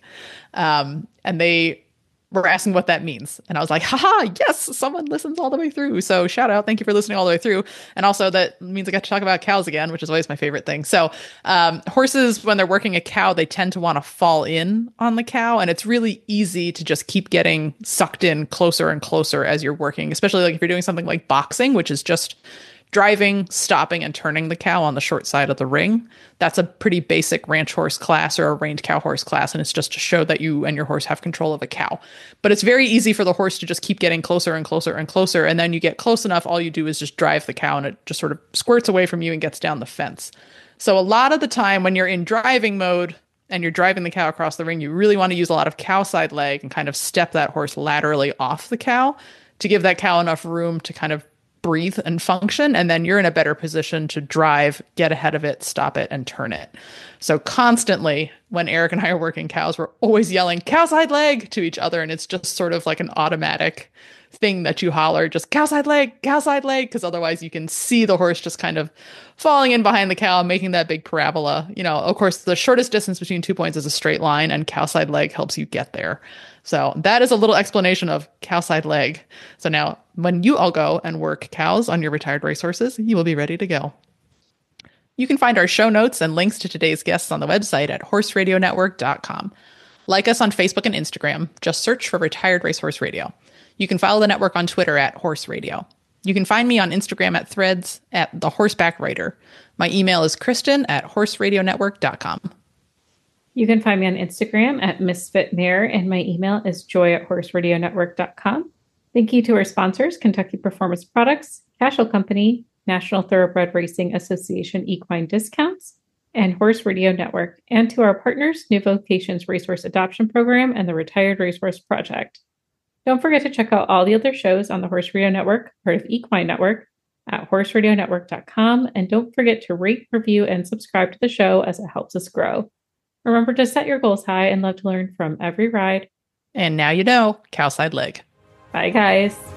Um, and they were asking what that means. And I was like, haha, yes, someone listens all the way through. So shout out. Thank you for listening all the way through. And also that means I got to talk about cows again, which is always my favorite thing. So, um, horses, when they're working a cow, they tend to want to fall in on the cow. And it's really easy to just keep getting sucked in closer and closer as you're working, especially like if you're doing something like boxing, which is just driving, stopping, and turning the cow on the short side of the ring. That's a pretty basic ranch horse class or a reined cow horse class, and it's just to show that you and your horse have control of a cow. But it's very easy for the horse to just keep getting closer and closer and closer, and then you get close enough, all you do is just drive the cow, and it just sort of squirts away from you and gets down the fence. So a lot of the time when you're in driving mode and you're driving the cow across the ring, you really want to use a lot of cow side leg and kind of step that horse laterally off the cow to give that cow enough room to kind of breathe and function, and then you're in a better position to drive, get ahead of it, stop it, and turn it. So constantly, when Eric and I are working cows, we're always yelling cow side leg to each other, and it's just sort of like an automatic thing that you holler, just cow side leg, cow side leg, because otherwise you can see the horse just kind of falling in behind the cow, making that big parabola. You know, of course, the shortest distance between two points is a straight line, and cow side leg helps you get there. So that is a little explanation of cow side leg. So now when you all go and work cows on your retired racehorses, you will be ready to go. You can find our show notes and links to today's guests on the website at horse radio network dot com. Like us on Facebook and Instagram. Just search for Retired Racehorse Radio. You can follow the network on Twitter at Horse Radio. You can find me on Instagram at Threads at The Horseback Writer. My email is Kristen at horse radio network dot com. You can find me on Instagram at Misfit Mare, and my email is joy at horse radio network dot com. Thank you to our sponsors, Kentucky Performance Products, Cashel Company, National Thoroughbred Racing Association Equine Discounts, and Horse Radio Network, and to our partners, New Vocations Racehorse Adoption Program and the Retired Racehorse Project. Don't forget to check out all the other shows on the Horse Radio Network, part of Equine Network, at horse radio network dot com, and don't forget to rate, review, and subscribe to the show as it helps us grow. Remember to set your goals high and love to learn from every ride. And now you know, cow side leg. Bye, guys.